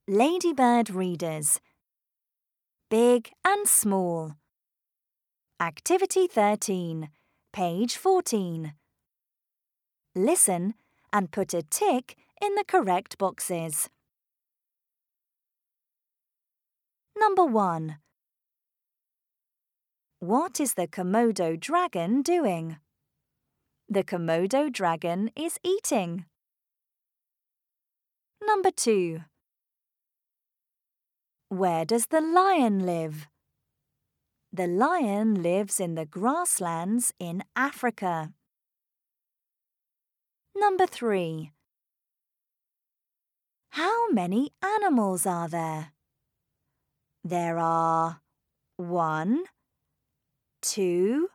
Ladybird Readers. Big and Small. Activity 13, page 14. Listen and put a tick in the correct boxes. Number 1. What is the Komodo dragon doing? The Komodo dragon is eating. Number 2. Where does the lion live? The lion lives in the grasslands in Africa. Number 3. How many animals are there? There are 1, 2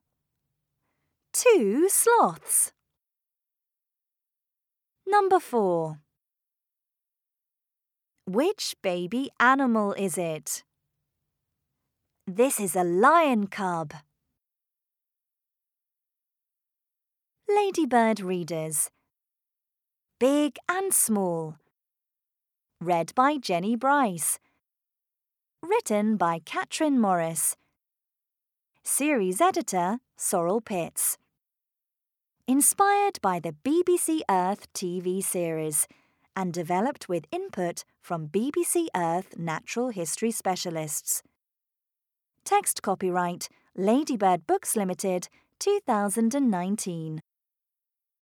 sloths. Number 4. Which baby animal is it? This is a lion cub. Ladybird Readers. Big and Small. Read by Jenny Bryce. Written by Katrin Morris. Series editor Sorrel Pitts. Inspired by the BBC Earth TV series and developed with input from BBC Earth natural history specialists. Text copyright Ladybird Books Limited, 2019.